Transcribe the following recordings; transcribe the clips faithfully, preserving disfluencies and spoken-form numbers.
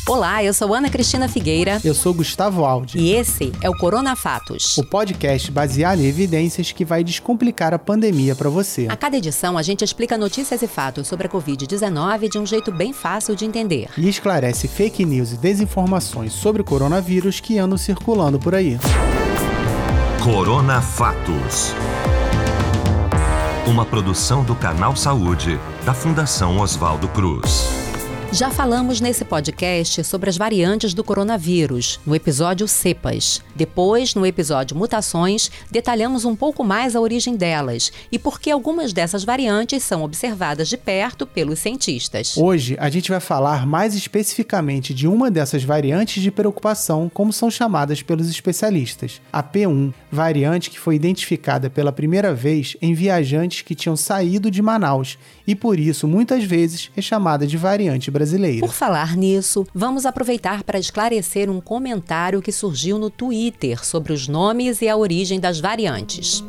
Olá, eu sou Ana Cristina Figueira. Eu sou Gustavo Aldi. E esse é o Corona Fatos, o podcast baseado em evidências que vai descomplicar a pandemia para você. A cada edição, a gente explica notícias e fatos sobre a covid dezenove de um jeito bem fácil de entender. E esclarece fake news e desinformações sobre o coronavírus que andam circulando por aí. Corona Fatos. Uma produção do Canal Saúde, da Fundação Oswaldo Cruz. Já falamos nesse podcast sobre as variantes do coronavírus, no episódio Cepas. Depois, no episódio Mutações, detalhamos um pouco mais a origem delas e por que algumas dessas variantes são observadas de perto pelos cientistas. Hoje, a gente vai falar mais especificamente de uma dessas variantes de preocupação, como são chamadas pelos especialistas, a P um, variante que foi identificada pela primeira vez em viajantes que tinham saído de Manaus e, por isso, muitas vezes é chamada de variante brasileira. Por falar nisso, vamos aproveitar para esclarecer um comentário que surgiu no Twitter sobre os nomes e a origem das variantes.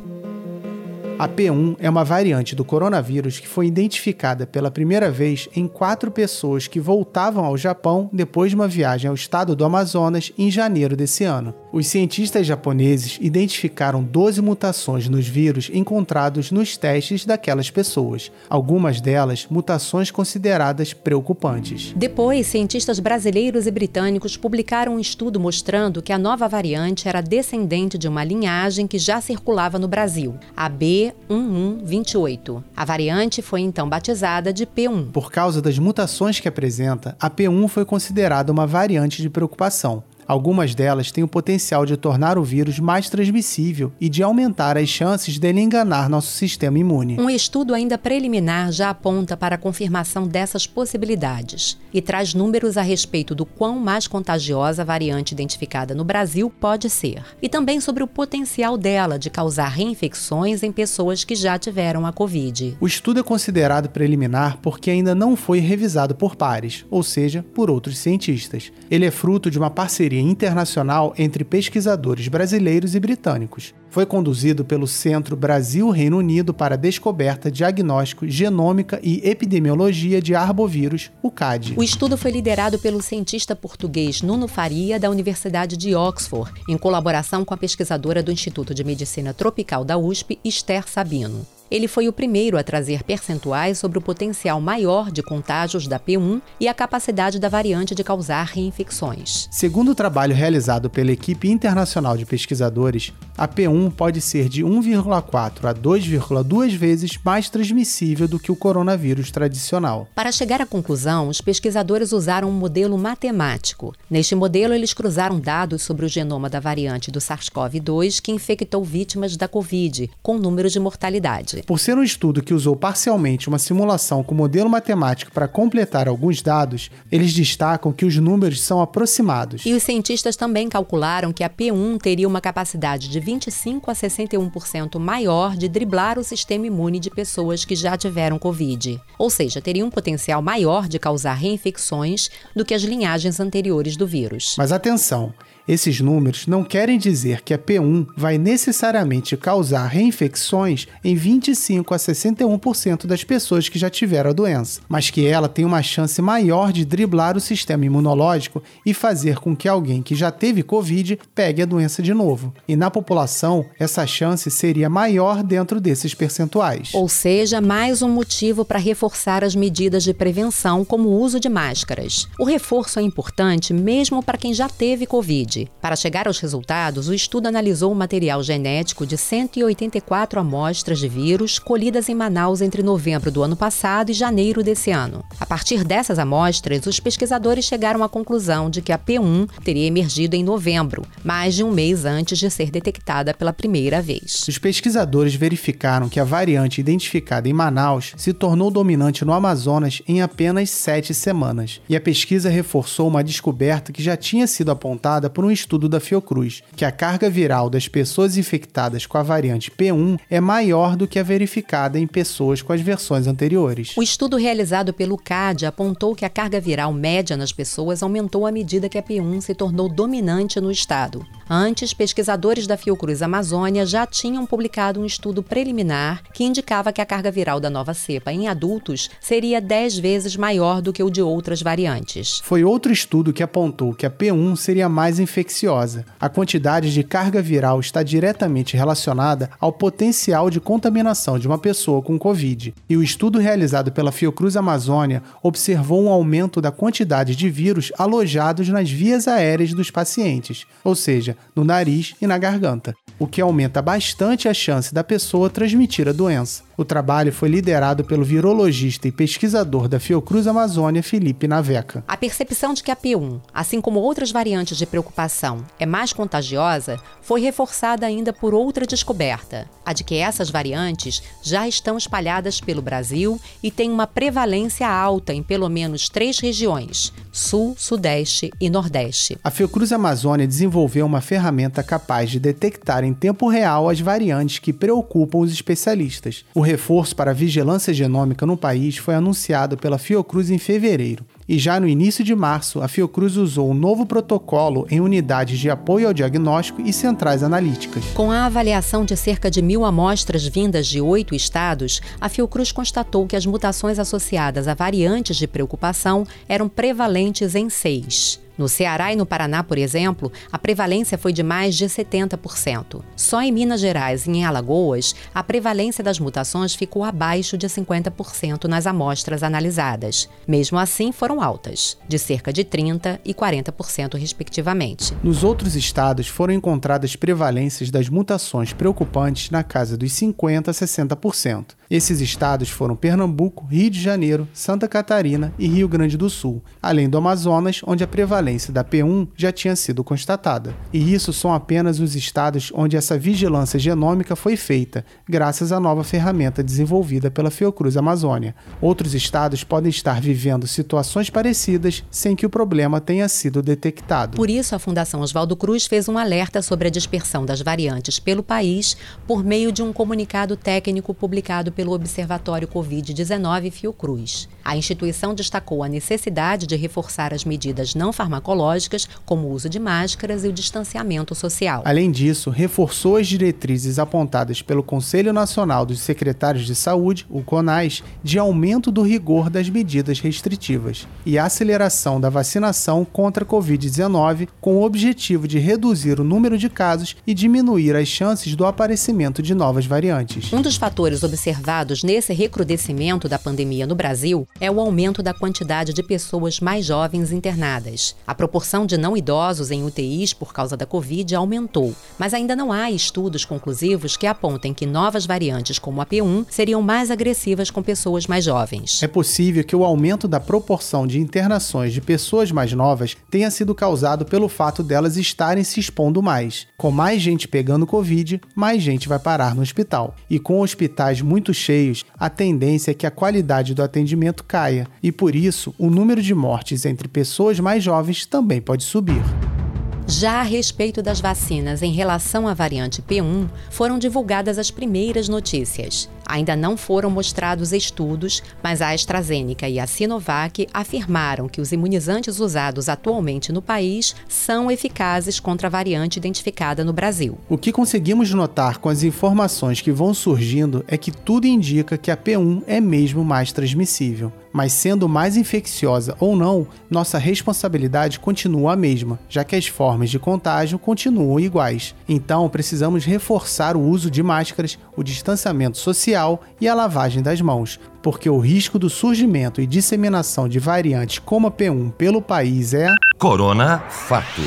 A P um é uma variante do coronavírus que foi identificada pela primeira vez em quatro pessoas que voltavam ao Japão depois de uma viagem ao estado do Amazonas em janeiro desse ano. Os cientistas japoneses identificaram doze mutações nos vírus encontrados nos testes daquelas pessoas, algumas delas mutações consideradas preocupantes. Depois, cientistas brasileiros e britânicos publicaram um estudo mostrando que a nova variante era descendente de uma linhagem que já circulava no Brasil, a B um um dois oito. A variante foi então batizada de P um. Por causa das mutações que apresenta, a P um foi considerada uma variante de preocupação. Algumas delas têm o potencial de tornar o vírus mais transmissível e de aumentar as chances dele enganar nosso sistema imune. Um estudo ainda preliminar já aponta para a confirmação dessas possibilidades e traz números a respeito do quão mais contagiosa a variante identificada no Brasil pode ser. E também sobre o potencial dela de causar reinfecções em pessoas que já tiveram a Covid. O estudo é considerado preliminar porque ainda não foi revisado por pares, ou seja, por outros cientistas. Ele é fruto de uma parceria internacional entre pesquisadores brasileiros e britânicos. Foi conduzido pelo Centro Brasil-Reino Unido para a Descoberta, Diagnóstico, Genômica e Epidemiologia de Arbovírus, o C A D. O estudo foi liderado pelo cientista português Nuno Faria, da Universidade de Oxford, em colaboração com a pesquisadora do Instituto de Medicina Tropical da U S P, Esther Sabino. Ele foi o primeiro a trazer percentuais sobre o potencial maior de contágios da P um e a capacidade da variante de causar reinfecções. Segundo o trabalho realizado pela equipe internacional de pesquisadores, a P um pode ser de um vírgula quatro a dois vírgula dois vezes mais transmissível do que o coronavírus tradicional. Para chegar à conclusão, os pesquisadores usaram um modelo matemático. Neste modelo, eles cruzaram dados sobre o genoma da variante do SARS-CoV dois que infectou vítimas da Covid, com número de mortalidade. Por ser um estudo que usou parcialmente uma simulação com modelo matemático para completar alguns dados, eles destacam que os números são aproximados. E os cientistas também calcularam que a P um teria uma capacidade de vinte e cinco a sessenta e um por cento maior de driblar o sistema imune de pessoas que já tiveram Covid. Ou seja, teria um potencial maior de causar reinfecções do que as linhagens anteriores do vírus. Mas atenção! Esses números não querem dizer que a P um vai necessariamente causar reinfecções em vinte e cinco a sessenta e um por cento das pessoas que já tiveram a doença, mas que ela tem uma chance maior de driblar o sistema imunológico e fazer com que alguém que já teve Covid pegue a doença de novo. E na população, essa chance seria maior dentro desses percentuais. Ou seja, mais um motivo para reforçar as medidas de prevenção, como o uso de máscaras. O reforço é importante mesmo para quem já teve Covid. Para chegar aos resultados, o estudo analisou o material genético de cento e oitenta e quatro amostras de vírus colhidas em Manaus entre novembro do ano passado e janeiro desse ano. A partir dessas amostras, os pesquisadores chegaram à conclusão de que a P um teria emergido em novembro, mais de um mês antes de ser detectada pela primeira vez. Os pesquisadores verificaram que a variante identificada em Manaus se tornou dominante no Amazonas em apenas sete semanas. E a pesquisa reforçou uma descoberta que já tinha sido apontada por um estudo da Fiocruz, que a carga viral das pessoas infectadas com a variante P um é maior do que a verificada em pessoas com as versões anteriores. O estudo realizado pelo C A D apontou que a carga viral média nas pessoas aumentou à medida que a P um se tornou dominante no estado. Antes, pesquisadores da Fiocruz Amazônia já tinham publicado um estudo preliminar que indicava que a carga viral da nova cepa em adultos seria dez vezes maior do que o de outras variantes. Foi outro estudo que apontou que a P um seria mais infecciosa. A quantidade de carga viral está diretamente relacionada ao potencial de contaminação de uma pessoa com Covid. E o estudo realizado pela Fiocruz Amazônia observou um aumento da quantidade de vírus alojados nas vias aéreas dos pacientes, ou seja, no nariz e na garganta, o que aumenta bastante a chance da pessoa transmitir a doença. O trabalho foi liderado pelo virologista e pesquisador da Fiocruz Amazônia, Felipe Naveca. A percepção de que a P um, assim como outras variantes de preocupação, é mais contagiosa, foi reforçada ainda por outra descoberta, a de que essas variantes já estão espalhadas pelo Brasil e têm uma prevalência alta em pelo menos três regiões: Sul, Sudeste e Nordeste. A Fiocruz Amazônia desenvolveu uma ferramenta capaz de detectar em tempo real as variantes que preocupam os especialistas. O reforço para a vigilância genômica no país foi anunciado pela Fiocruz em fevereiro. E já no início de março, a Fiocruz usou um novo protocolo em unidades de apoio ao diagnóstico e centrais analíticas. Com a avaliação de cerca de mil amostras vindas de oito estados, a Fiocruz constatou que as mutações associadas a variantes de preocupação eram prevalentes em seis. No Ceará e no Paraná, por exemplo, a prevalência foi de mais de setenta por cento. Só em Minas Gerais e em Alagoas, a prevalência das mutações ficou abaixo de cinquenta por cento nas amostras analisadas. Mesmo assim, foram altas, de cerca de trinta por cento e quarenta por cento, respectivamente. Nos outros estados, foram encontradas prevalências das mutações preocupantes na casa dos cinquenta por cento a sessenta por cento. Esses estados foram Pernambuco, Rio de Janeiro, Santa Catarina e Rio Grande do Sul, além do Amazonas, onde a prevalência da P um já tinha sido constatada. E isso são apenas os estados onde essa vigilância genômica foi feita, graças à nova ferramenta desenvolvida pela Fiocruz Amazônia. Outros estados podem estar vivendo situações parecidas sem que o problema tenha sido detectado. Por isso, a Fundação Oswaldo Cruz fez um alerta sobre a dispersão das variantes pelo país por meio de um comunicado técnico publicado pelo Observatório covid dezenove Fiocruz. A instituição destacou a necessidade de reforçar as medidas não farmacológicas, como o uso de máscaras e o distanciamento social. Além disso, reforçou as diretrizes apontadas pelo Conselho Nacional dos Secretários de Saúde, o CONAS, de aumento do rigor das medidas restritivas e a aceleração da vacinação contra a covid dezenove, com o objetivo de reduzir o número de casos e diminuir as chances do aparecimento de novas variantes. Um dos fatores observados nesse recrudescimento da pandemia no Brasil é o aumento da quantidade de pessoas mais jovens internadas. A proporção de não idosos em U T Is por causa da Covid aumentou, mas ainda não há estudos conclusivos que apontem que novas variantes como a P um seriam mais agressivas com pessoas mais jovens. É possível que o aumento da proporção de internações de pessoas mais novas tenha sido causado pelo fato delas estarem se expondo mais. Com mais gente pegando Covid, mais gente vai parar no hospital. E com hospitais muito cheios, a tendência é que a qualidade do atendimento caia, e por isso o número de mortes entre pessoas mais jovens também pode subir. Já a respeito das vacinas em relação à variante P um, foram divulgadas as primeiras notícias. Ainda não foram mostrados estudos, mas a AstraZeneca e a Sinovac afirmaram que os imunizantes usados atualmente no país são eficazes contra a variante identificada no Brasil. O que conseguimos notar com as informações que vão surgindo é que tudo indica que a P um é mesmo mais transmissível. Mas sendo mais infecciosa ou não, nossa responsabilidade continua a mesma, já que as formas de contágio continuam iguais. Então, precisamos reforçar o uso de máscaras, o distanciamento social e a lavagem das mãos, porque o risco do surgimento e disseminação de variantes como a P um pelo país é... Corona Fato.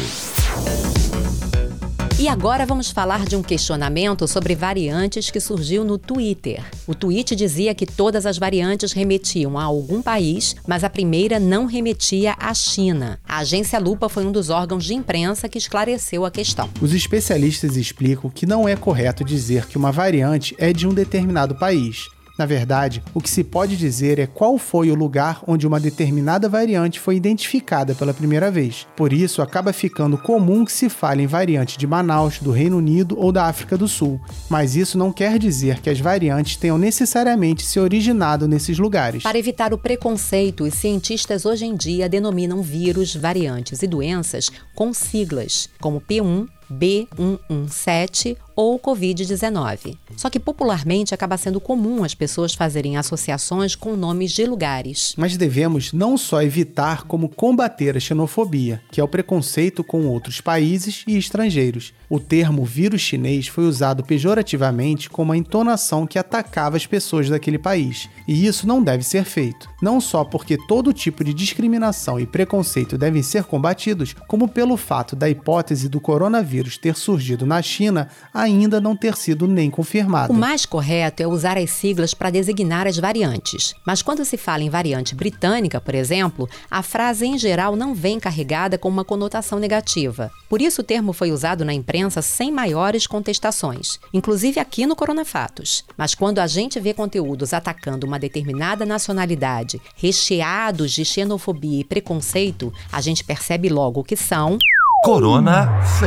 E agora vamos falar de um questionamento sobre variantes que surgiu no Twitter. O tweet dizia que todas as variantes remetiam a algum país, mas a primeira não remetia à China. A agência Lupa foi um dos órgãos de imprensa que esclareceu a questão. Os especialistas explicam que não é correto dizer que uma variante é de um determinado país. Na verdade, o que se pode dizer é qual foi o lugar onde uma determinada variante foi identificada pela primeira vez. Por isso, acaba ficando comum que se fale em variante de Manaus, do Reino Unido ou da África do Sul. Mas isso não quer dizer que as variantes tenham necessariamente se originado nesses lugares. Para evitar o preconceito, os cientistas hoje em dia denominam vírus, variantes e doenças com siglas, como P um, B um um sete ou covid dezenove. Só que popularmente acaba sendo comum as pessoas fazerem associações com nomes de lugares. Mas devemos não só evitar, como combater a xenofobia, que é o preconceito com outros países e estrangeiros. O termo vírus chinês foi usado pejorativamente com uma entonação que atacava as pessoas daquele país. E isso não deve ser feito. Não só porque todo tipo de discriminação e preconceito devem ser combatidos, como pelo fato da hipótese do coronavírus ter surgido na China ainda não ter sido nem confirmada. O mais correto é usar as siglas para designar as variantes. Mas quando se fala em variante britânica, por exemplo, a frase em geral não vem carregada com uma conotação negativa. Por isso o termo foi usado na imprensa sem maiores contestações, inclusive aqui no Coronafatos. Mas quando a gente vê conteúdos atacando uma determinada nacionalidade, recheados de xenofobia e preconceito, a gente percebe logo que são... Corona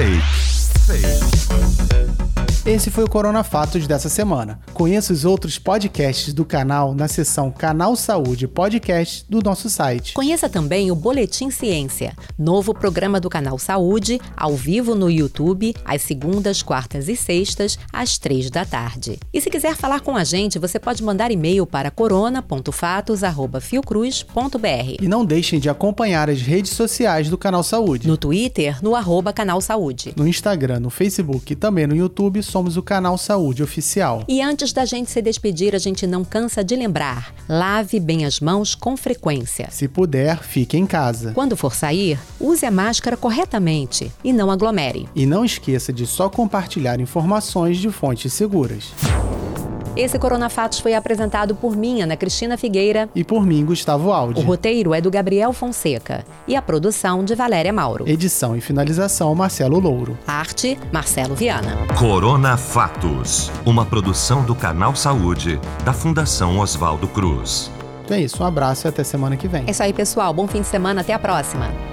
Fake. Fake. Esse foi o Coronafatos dessa semana. Conheça os outros podcasts do canal na seção Canal Saúde Podcast do nosso site. Conheça também o Boletim Ciência, novo programa do Canal Saúde, ao vivo no YouTube, às segundas, quartas e sextas, às três da tarde. E se quiser falar com a gente, você pode mandar e-mail para corona ponto fatos arroba fiocruz ponto br. E não deixem de acompanhar as redes sociais do Canal Saúde. No Twitter, no arroba Canal Saúde. No Instagram, no Facebook e também no YouTube, somos o Canal Saúde Oficial. E antes da gente se despedir, a gente não cansa de lembrar: lave bem as mãos com frequência. Se puder, fique em casa. Quando for sair, use a máscara corretamente e não aglomere. E não esqueça de só compartilhar informações de fontes seguras. Esse Coronafatos foi apresentado por mim, Ana Cristina Figueira. E por mim, Gustavo Aldi. O roteiro é do Gabriel Fonseca. E a produção de Valéria Mauro. Edição e finalização, Marcelo Louro. Arte, Marcelo Viana. Coronafatos, uma produção do Canal Saúde, da Fundação Oswaldo Cruz. Então é isso, um abraço e até semana que vem. É isso aí, pessoal. Bom fim de semana. Até a próxima.